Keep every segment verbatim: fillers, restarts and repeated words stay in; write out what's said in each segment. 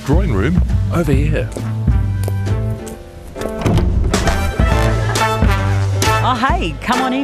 drawing room over here. Oh, hey, come on in.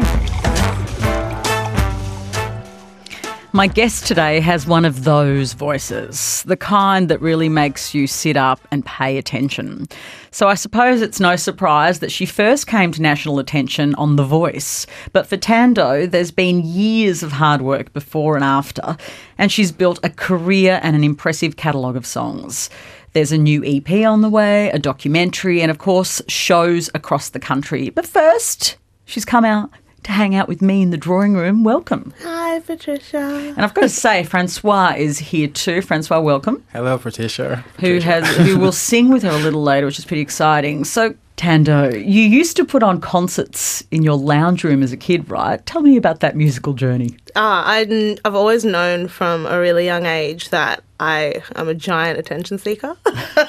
My guest today has one of those voices, the kind that really makes you sit up and pay attention. So I suppose it's no surprise that she first came to national attention on The Voice. But for Tando, there's been years of hard work before and after, and she's built a career and an impressive catalogue of songs. There's a new E P on the way, a documentary, and of course, shows across the country. But first, she's come out to hang out with me in the drawing room. Welcome. Hi, Patricia. And I've got to say, Francois is here too. Francois, welcome. Hello, Patricia. Who Patricia. has who will sing with her a little later, which is pretty exciting. So, Tando, you used to put on concerts in your lounge room as a kid, right? Tell me about that musical journey. Ah, I, I've always known from a really young age that I am a giant attention seeker.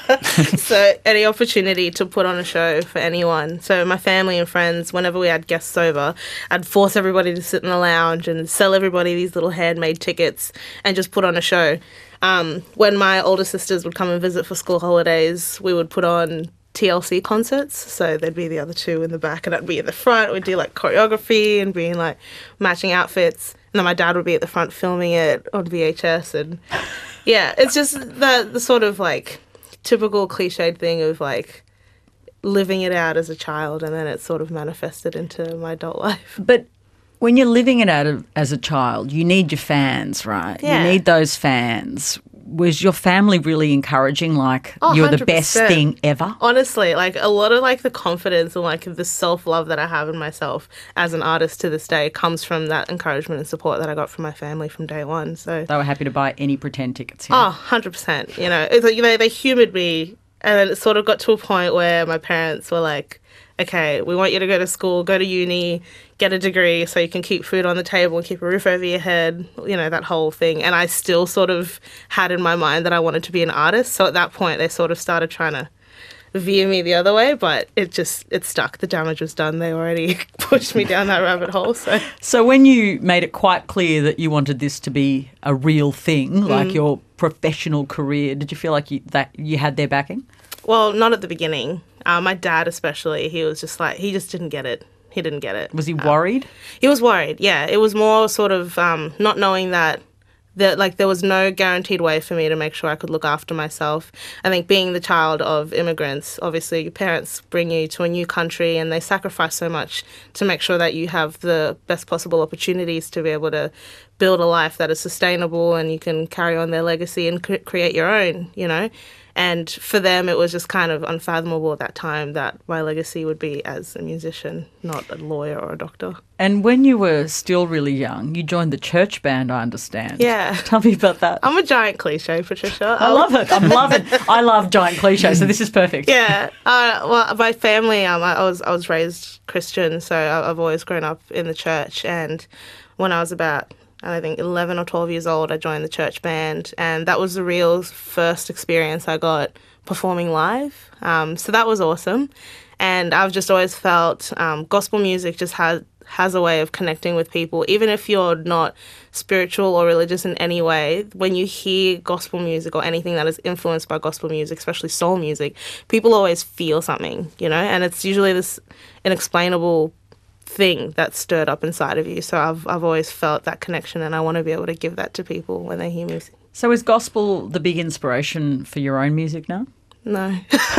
So any opportunity to put on a show for anyone. So my family and friends, whenever we had guests over, I'd force everybody to sit in the lounge and sell everybody these little handmade tickets and just put on a show. Um, when my older sisters would come and visit for school holidays, we would put on T L C concerts, so there'd be the other two in the back and I'd be at the front. We'd do like choreography and being like matching outfits, and then my dad would be at the front filming it on V H S. And yeah, it's just the the sort of like typical cliched thing of like living it out as a child, and then it sort of manifested into my adult life. But when you're living it out of, as a child, you need your fans, right? Yeah. You need those fans. Was your family really encouraging, like, Oh, you're the one hundred best percent. thing ever? Honestly, like a lot of like the confidence and like the self-love that I have in myself as an artist to this day comes from that encouragement and support that I got from my family from day one. So They were happy to buy any pretend tickets. oh, Yeah. one hundred percent. You know, it's like they, they humoured me, and then it sort of got to a point where my parents were like, okay, we want you to go to school, go to uni, get a degree so you can keep food on the table, keep a roof over your head, you know, that whole thing. And I still sort of had in my mind that I wanted to be an artist. So at that point, they sort of started trying to veer me the other way, but it just, it stuck. The damage was done. They already pushed me down that rabbit hole. So So when you made it quite clear that you wanted this to be a real thing, like your professional career, did you feel like you, that you had their backing? well, not at the beginning. Uh, my dad especially, he was just like, he just didn't get it. He didn't get it. Was he worried? He was worried, yeah. It was more sort of um, not knowing that, that like there was no guaranteed way for me to make sure I could look after myself. I think being the child of immigrants, obviously your parents bring you to a new country and they sacrifice so much to make sure that you have the best possible opportunities to be able to build a life that is sustainable and you can carry on their legacy and cre- create your own, you know. And for them, it was just kind of unfathomable at that time that my legacy would be as a musician, not a lawyer or a doctor. And when you were still really young, you joined the church band, I understand. Yeah. Tell me about that. I'm a giant cliche, Patricia. I love it. I'm loving I love giant cliches, so this is perfect. Yeah. Uh, well, my family, um, I was I was raised Christian, so I- I've always grown up in the church. And when I was about, I think, eleven or twelve years old, I joined the church band, and that was the real first experience I got performing live. Um, so that was awesome. And I've just always felt um, gospel music just has has a way of connecting with people, even if you're not spiritual or religious in any way. When you hear gospel music or anything that is influenced by gospel music, especially soul music, people always feel something, you know, and it's usually this inexplainable thing that's stirred up inside of you. So I've I've always felt that connection, and I want to be able to give that to people when they hear music. So is gospel the big inspiration for your own music now? No,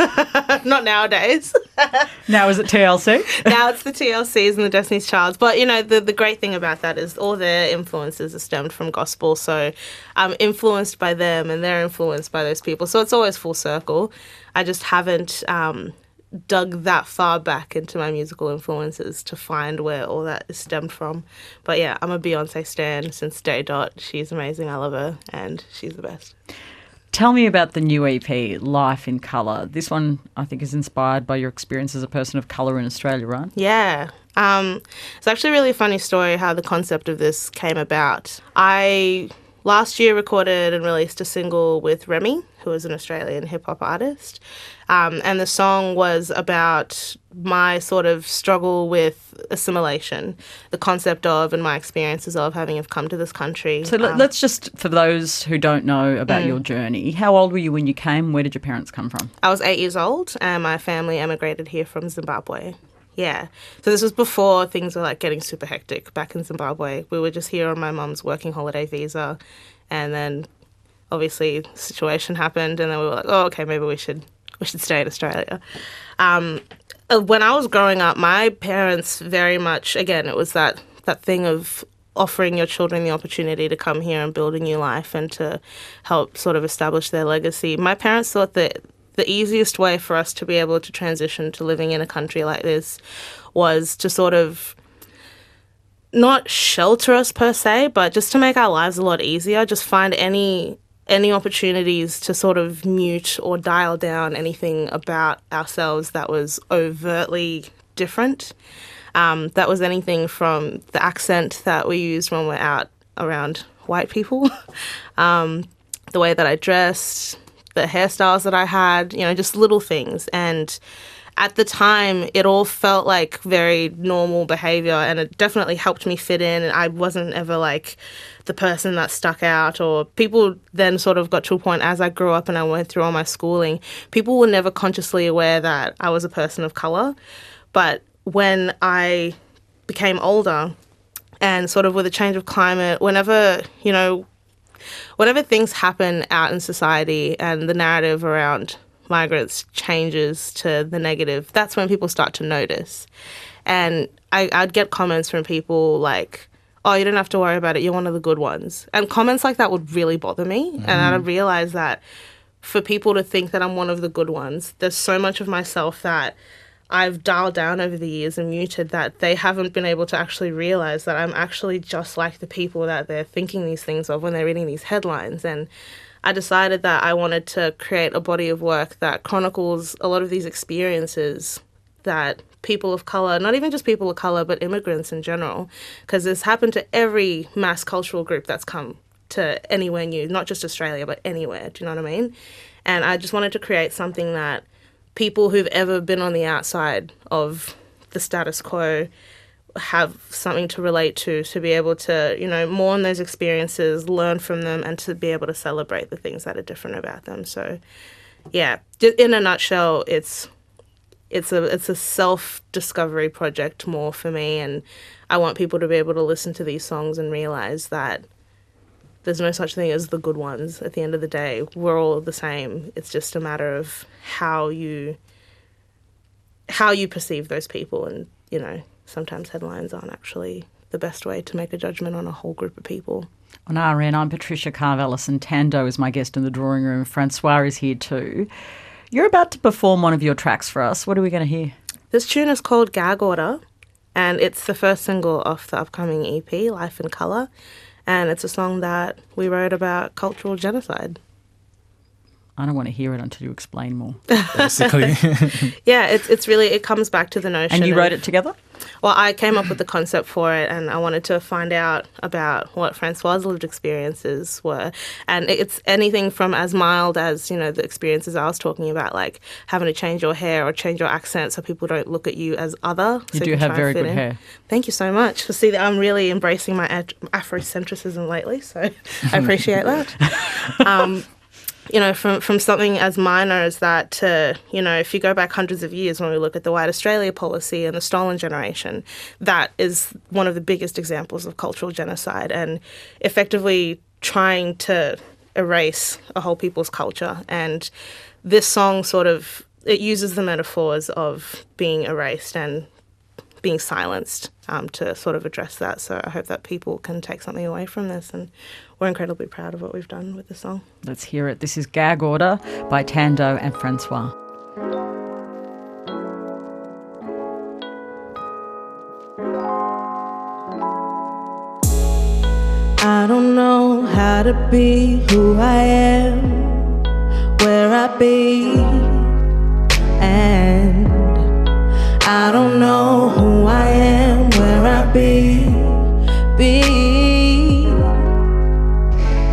not nowadays. Now is it T L C? Now it's the T L Cs and the Destiny's Childs. But, you know, the, the great thing about that is all their influences are stemmed from gospel. So I'm influenced by them and they're influenced by those people. So it's always full circle. I just haven't um, dug that far back into my musical influences to find where all that is stemmed from. But, yeah, I'm a Beyonce stan since day dot. She's amazing. I love her and she's the best. Tell me about the new E P, Life in Colour. This one, I think, is inspired by your experience as a person of colour in Australia, right? Yeah. Um, it's actually a really funny story how the concept of this came about. I last year recorded and released a single with Remy, who is an Australian hip-hop artist. Um, and the song was about my sort of struggle with assimilation, the concept of and my experiences of having have come to this country. So um, let's just, for those who don't know about mm. your journey, how old were you when you came? Where did your parents come from? I was eight years old and my family emigrated here from Zimbabwe. Yeah. So this was before things were like getting super hectic back in Zimbabwe. We were just here on my mum's working holiday visa, and then obviously the situation happened, and then we were like, oh, okay, maybe we should we should stay in Australia. Um, when I was growing up, my parents very much, again, it was that, that thing of offering your children the opportunity to come here and build a new life and to help sort of establish their legacy. My parents thought that the easiest way for us to be able to transition to living in a country like this was to sort of not shelter us per se, but just to make our lives a lot easier, just find any any opportunities to sort of mute or dial down anything about ourselves that was overtly different. Um, that was anything from the accent that we used when we're out around white people, um, the way that I dressed, the hairstyles that I had, you know, just little things. And at the time, it all felt like very normal behaviour, and it definitely helped me fit in. And I wasn't ever like the person that stuck out, or people then sort of got to a point as I grew up and I went through all my schooling, people were never consciously aware that I was a person of colour. But when I became older and sort of with a change of climate, whenever, you know, whenever things happen out in society and the narrative around migrants changes to the negative, that's when people start to notice. And I, I'd get comments from people like, oh, you don't have to worry about it, you're one of the good ones. And comments like that would really bother me. Mm-hmm. And I'd realize that for people to think that I'm one of the good ones, there's so much of myself that I've dialed down over the years and muted that they haven't been able to actually realize that I'm actually just like the people that they're thinking these things of when they're reading these headlines. And I decided that I wanted to create a body of work that chronicles a lot of these experiences that people of colour, not even just people of colour, but immigrants in general, because this happened to every mass cultural group that's come to anywhere new, not just Australia, but anywhere, do you know what I mean? And I just wanted to create something that people who've ever been on the outside of the status quo have something to relate to, to be able to, you know, mourn those experiences, learn from them, and to be able to celebrate the things that are different about them. So, yeah, in a nutshell, it's it's a it's a self-discovery project more for me, and I want people to be able to listen to these songs and realise that there's no such thing as the good ones. At the end of the day, we're all the same. It's just a matter of how you how you perceive those people, and, you know, sometimes headlines aren't actually the best way to make a judgment on a whole group of people. On R N, I'm Patricia Carvelis, and Tando is my guest in the drawing room. Francois is here too. You're about to perform one of your tracks for us. What are we going to hear? This tune is called Gag Order, and it's the first single off the upcoming E P, Life in Colour, and it's a song that we wrote about cultural genocide. I don't want to hear it until you explain more. Basically. Yeah, it's it's really, it comes back to the notion. And you wrote of, it together? Well, I came up with the concept for it, and I wanted to find out about what Francois' lived experiences were. And it's anything from as mild as, you know, the experiences I was talking about, like having to change your hair or change your accent so people don't look at you as other. You so do you have very good in. hair. Thank you so much. See, I'm really embracing my Afrocentrism lately, so I appreciate that. Um, you know, from from something as minor as that to, you know, if you go back hundreds of years when we look at the White Australia policy and the Stolen Generation, that is one of the biggest examples of cultural genocide and effectively trying to erase a whole people's culture. And this song sort of, it uses the metaphors of being erased and being silenced um, to sort of address that. So I hope that people can take something away from this, and we're incredibly proud of what we've done with the song. Let's hear it. This is Gag Order by Tando and Francois. I don't know how to be who I am, where I be, and I don't know who I am, where I be, be.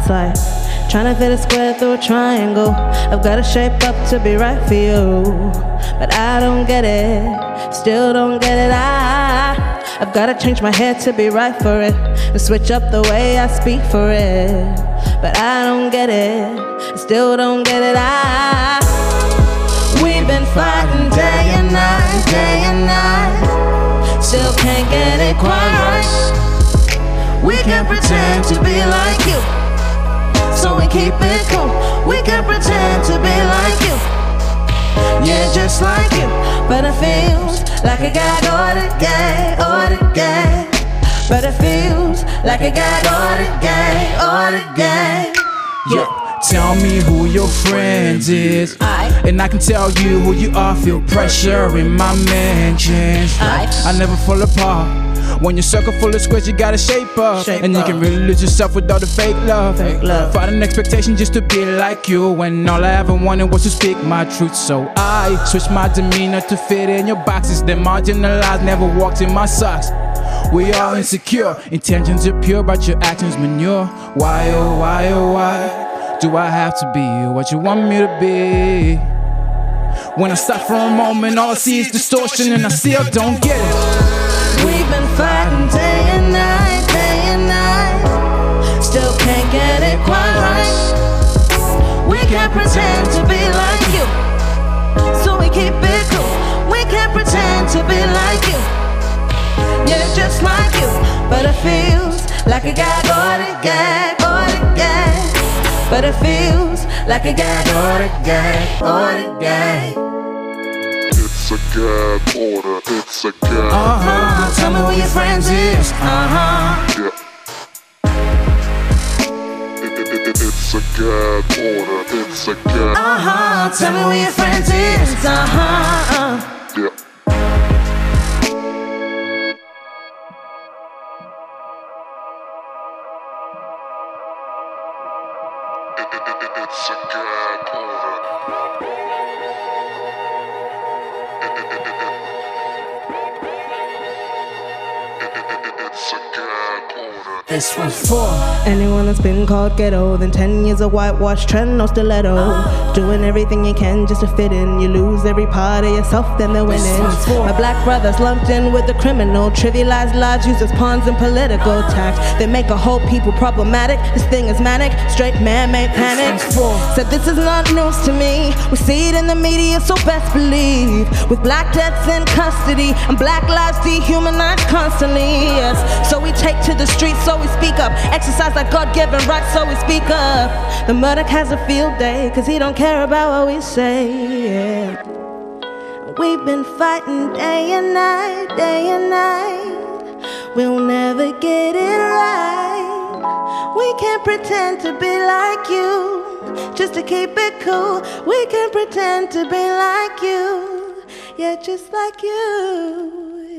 It's like trying to fit a square through a triangle. I've got to shape up to be right for you, but I don't get it, still don't get it. I, I've got to change my hair to be right for it, and switch up the way I speak for it, but I don't get it, still don't get it. I, we've been fighting day and night, day and night, still can't get it quite right. We can't pretend to be like you, so we keep it cool. We can pretend to be like you, yeah, just like you, but it feels like a gag or the gay, or the gay. But it feels like a gag or the gay, or the gay. Yeah. Tell me who your friend is, I, and I can tell you who you are. Feel pressure in my mentions. I, I never fall apart. When you're circle full of squares, you gotta shape up, shape and you up. can really lose yourself with all the fake love. Fake love. Fight an expectation just to be like you, when all I ever wanted was to speak my truth. So I switched my demeanor to fit in your boxes. They're marginalized, never walked in my socks. We all insecure, intentions are pure, but your actions manure. Why oh why oh why do I have to be what you want me to be? When I stop for a moment, all I see is distortion, and I still don't get it. we've been fighting day and night, day and night, still can't get it quite right. We can't pretend to be like you, so we keep it cool. We can't pretend to be like you, yeah, just like you, but it feels like a gag or the gag, or the gag. But it feels like a gag or the gag, or the gag. It's a gag order, it's a gag. Uh-huh, tell me who your friends is. Uh-huh. Yeah. It, it, it, it's a gag order, it's a gag. Uh-huh, tell me who your friends is. Uh-huh. Yeah. It, it, it, it's a gag order. It, it, it, it, it's a gag order. This one's for Anyone that's been called ghetto, then ten years of whitewash trend, no stiletto. Doing everything you can just to fit in. You lose every part of yourself, then they're winning. My black brothers lumped in with the criminal, trivialized lives used as pawns in political tact. They make a whole people problematic. This thing is manic, straight man-made panic. Said this is not news to me. We see it in the media, so best believe. With black deaths in custody and black lives dehumanized constantly. Yes, so we take to the streets, so we speak up. Exercise like God-given rights, so we speak up. The Murdoch has a field day, cause he don't care about what we say. Yeah. We've been fighting day and night, day and night. We'll never get it right. We can't pretend to be like you, just to keep it cool. We can pretend to be like you, yeah, just like you.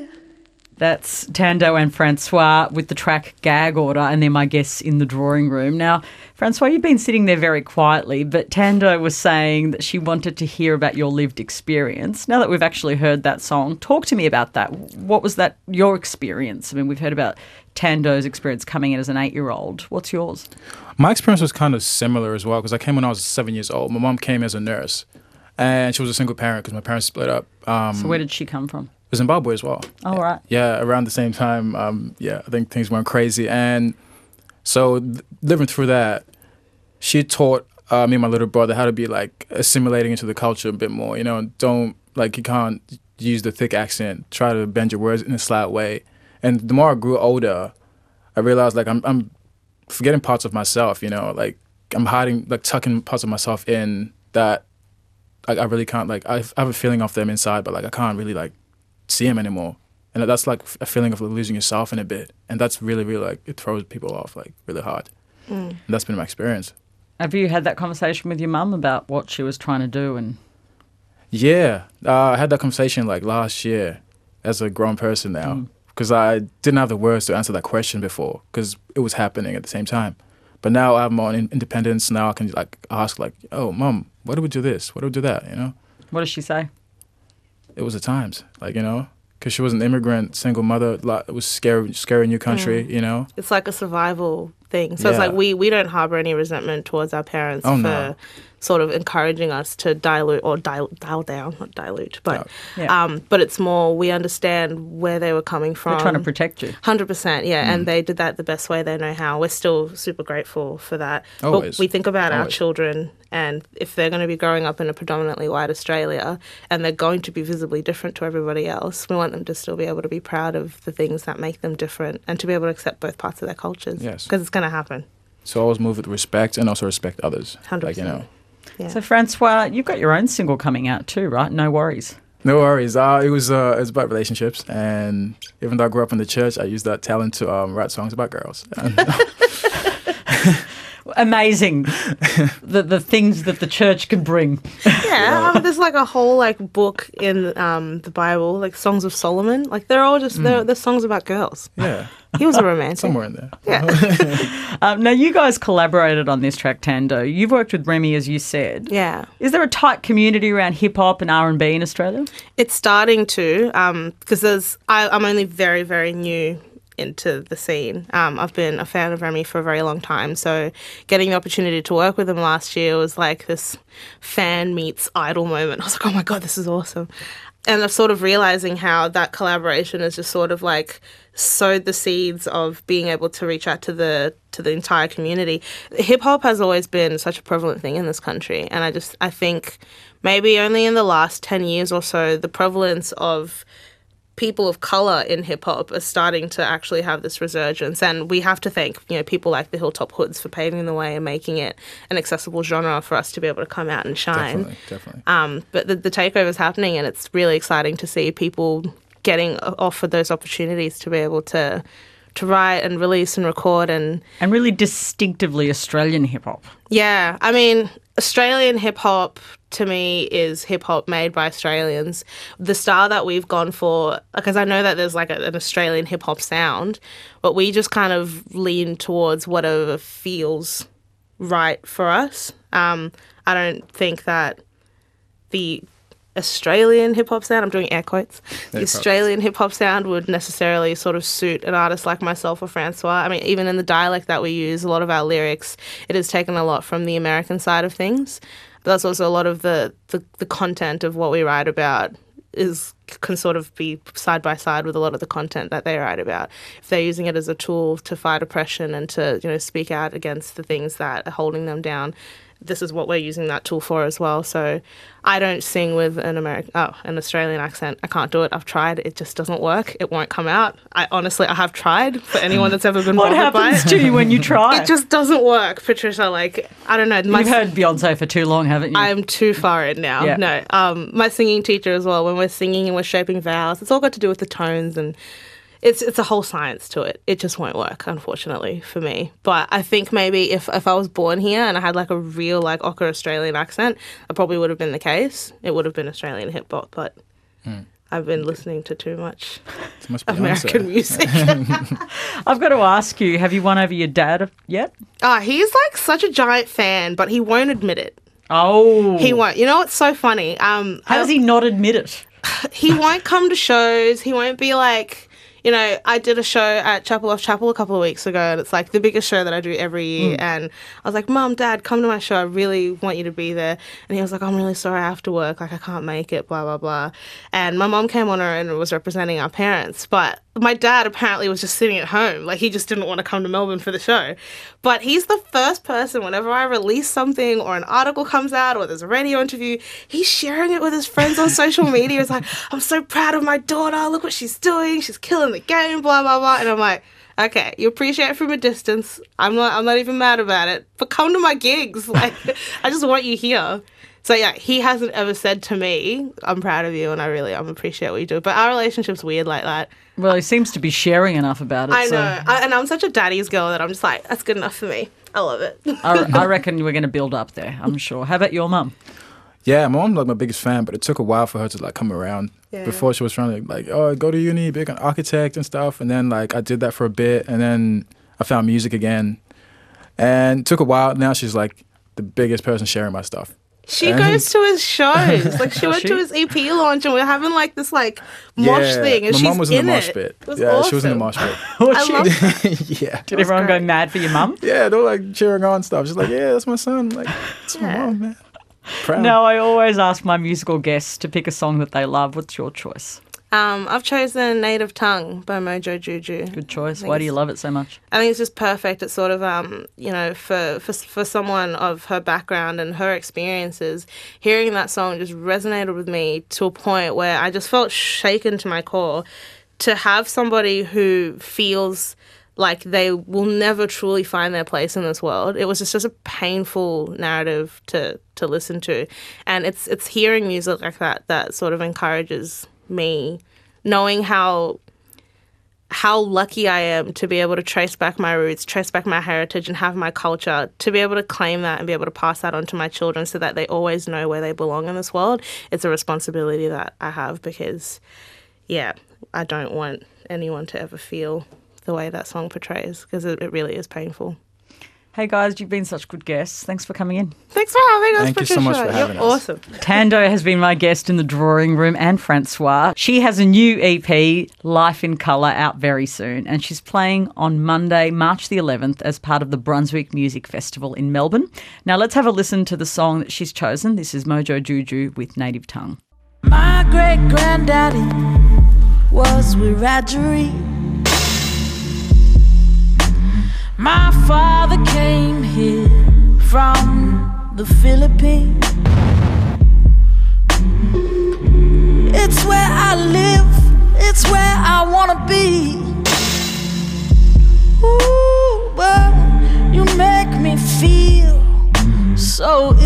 That's Tando and Francois with the track Gag Order, and they're my guests in the drawing room. Now, Francois, you've been sitting there very quietly, but Tando was saying that she wanted to hear about your lived experience. Now that we've actually heard that song, talk to me about that. What was that, your experience? I mean, we've heard about Tando's experience coming in as an eight-year-old. What's yours? My experience was kind of similar as well, because I came when I was seven years old. My mom came as a nurse, and she was a single parent because my parents split up. Um, So where did she come from? Zimbabwe as well. Oh, right. Yeah, around the same time, um, yeah, I think things went crazy. And so th- living through that, she taught uh, me and my little brother how to be like assimilating into the culture a bit more. You know, don't, like, you can't use the thick accent, try to bend your words in a slight way. And the more I grew older, I realized like I'm, I'm forgetting parts of myself, you know, like I'm hiding, like tucking parts of myself in that like I really can't, like I have a feeling of them inside, but like I can't really like see him anymore, and that's like a feeling of losing yourself in a bit, and that's really, really like it throws people off like really hard. Mm. And that's been my experience. Have you had that conversation with your mum about what she was trying to do? And yeah, uh, I had that conversation like last year as a grown person now, because mm. I didn't have the words to answer that question before because it was happening at the same time. But now I have my own independence. Now I can like ask like, oh, Mum, why do we do this? Why do we do that? You know? What does she say? It was the times, like, you know, because she was an immigrant, single mother. It was scary, scary new country, mm. you know. It's like a survival thing. So it's Yeah. like we we don't harbor any resentment towards our parents Oh, for no. sort of encouraging us to dilute or dial dial down, not dilute, but Yeah. um, but it's more we understand where they were coming from. They're trying to protect you. Hundred percent, yeah, Mm. and they did that the best way they know how. We're still super grateful for that. Always. But we think about our Always. children, and if they're going to be growing up in a predominantly white Australia, and they're going to be visibly different to everybody else, we want them to still be able to be proud of the things that make them different, and to be able to accept both parts of their cultures. Yes. because it's going to happen. So always move with respect and also respect others. Hundred Like, you know. percent. Yeah. So, Francois, you've got your own single coming out too, right? No worries. No worries. Uh, it was uh, it was about relationships, and even though I grew up in the church, I used that talent to um, write songs about girls. And Amazing, the the things that the church can bring. Yeah, um, there's like a whole like book in um, the Bible, like Songs of Solomon. Like they're all just they're, they're songs about girls. yeah, He was a romantic. somewhere in there. Yeah, Um, now, you guys collaborated on this track, Tando. You've worked with Remy, as you said. yeah. Is there a tight community around hip hop and R and B in Australia? It's starting to because there's I, I'm only very very new into the scene. Um, I've been a fan of Remy for a very long time, so getting the opportunity to work with him last year was like this fan meets idol moment. I was like, oh my god, this is awesome. And I'm sort of realizing how that collaboration has just sort of like sowed the seeds of being able to reach out to the to the entire community. Hip hop has always been such a prevalent thing in this country, and I just I think maybe only in the last ten years or so the prevalence of people of colour in hip-hop are starting to actually have this resurgence, and we have to thank, you know, people like the Hilltop Hoods for paving the way and making it an accessible genre for us to be able to come out and shine. Definitely, definitely. Um, but the, the takeover is happening, and it's really exciting to see people getting offered those opportunities to be able to to write and release and record and And really distinctively Australian hip hop. yeah, I mean, Australian hip hop to me is hip hop made by Australians. The style that we've gone for, because I know that there's like a, an Australian hip hop sound, but we just kind of lean towards whatever feels right for us. Um, I don't think that the Australian hip hop sound, I'm doing air quotes, the Air quotes. Australian hip hop sound would necessarily sort of suit an artist like myself or Francois. I mean, even in the dialect that we use, a lot of our lyrics, it has taken a lot from the American side of things. But that's also a lot of the, the, the content of what we write about is can sort of be side by side with a lot of the content that they write about. If they're using it as a tool to fight oppression and to, you know, speak out against the things that are holding them down, this is what we're using that tool for as well. So I don't sing with an American, oh, an Australian accent. I can't do it. I've tried. It just doesn't work. It won't come out. I honestly, I have tried for anyone that's ever been What bothered by happens it. to you when you try? It just doesn't work, Patricia. Like, I don't know. My You've heard Beyonce for too long, haven't you? I'm too far in now. Yeah. No, um, my singing teacher as well. When we're singing and we're shaping vowels, it's all got to do with the tones, and it's it's a whole science to it. It just won't work, unfortunately, for me. But I think maybe if if I was born here and I had like a real like ochre Australian accent, that probably would have been the case. It would have been Australian hip hop, but I've been listening to too much Too much Beyonce. American music. I've got to ask you, have you won over your dad yet? Ah, he's like such a giant fan, but he won't admit it. Oh. He won't. You know what's so funny? Um, How does he not admit it? he won't come to shows. He won't be like, you know, I did a show at Chapel Off Chapel a couple of weeks ago, and it's like the biggest show that I do every year. And I was like, Mum, Dad, come to my show. I really want you to be there. And he was like, I'm really sorry, I have to work. Like, I can't make it, blah, blah, blah. And my mum came on her and was representing our parents. But my dad apparently was just sitting at home. Like, he just didn't want to come to Melbourne for the show. But he's the first person, whenever I release something or an article comes out or there's a radio interview, he's sharing it with his friends on social media. It's like, I'm so proud of my daughter. Look what she's doing. She's killing the game, blah, blah, blah. And I'm like, okay, you appreciate it from a distance. I'm not, I'm not even mad about it. But come to my gigs. Like, I just want you here. So yeah, he hasn't ever said to me, I'm proud of you and I really um, appreciate what you do. But our relationship's weird like that. Well, he seems to be sharing enough about it. I so know. I, and I'm such a daddy's girl that I'm just like, that's good enough for me. I love it. I, I reckon we're going to build up there, I'm sure. How about your mum? Yeah, my mom's like my biggest fan, but it took a while for her to like come around. Yeah. Before she was trying to like, oh, go to uni, be an architect and stuff. And then like I did that for a bit, and then I found music again, and it took a while. Now she's like the biggest person sharing my stuff. She And goes to his shows. Like she went she? to his E P launch, and we are having like this like mosh yeah, thing, and my she's mum was in, in the mosh it. pit. It was yeah, awesome. she was in the mosh pit. Was I she? love that. yeah. Did everyone great. go mad for your mum? Yeah, they were like cheering on stuff. She's like, yeah, that's my son. Like, it's my Yeah. mom, man. Proud. No, I always ask my musical guests to pick a song that they love. What's your choice? Um, I've chosen Native Tongue by Mojo Juju. Good choice. I Why think do you it's- love it so much? I think it's just perfect. It's sort of, um, you know, for, for for someone of her background and her experiences, hearing that song just resonated with me to a point where I just felt shaken to my core. To have somebody who feels like they will never truly find their place in this world, it was just, just a painful narrative to to listen to. And it's it's hearing music like that that sort of encourages me, knowing how how lucky I am to be able to trace back my roots, trace back my heritage, and have my culture, to be able to claim that and be able to pass that on to my children so that they always know where they belong in this world. It's a responsibility that I have because, yeah, I don't want anyone to ever feel the way that song portrays, because it, it really is painful. Hey guys, you've been such good guests. Thanks for coming in. Thanks for having us, Thank you Patricia. so much for having You're us. awesome. Tando has been my guest in the drawing room, and Francois. She has a new E P, Life in Colour, out very soon, and she's playing on Monday, March the eleventh, as part of the Brunswick Music Festival in Melbourne. Now let's have a listen to the song that she's chosen. This is Mojo Juju with Native Tongue. My great granddaddy was Wiradjuri. My father came here from the Philippines. It's where I live, it's where I wanna be. Ooh, but you make me feel so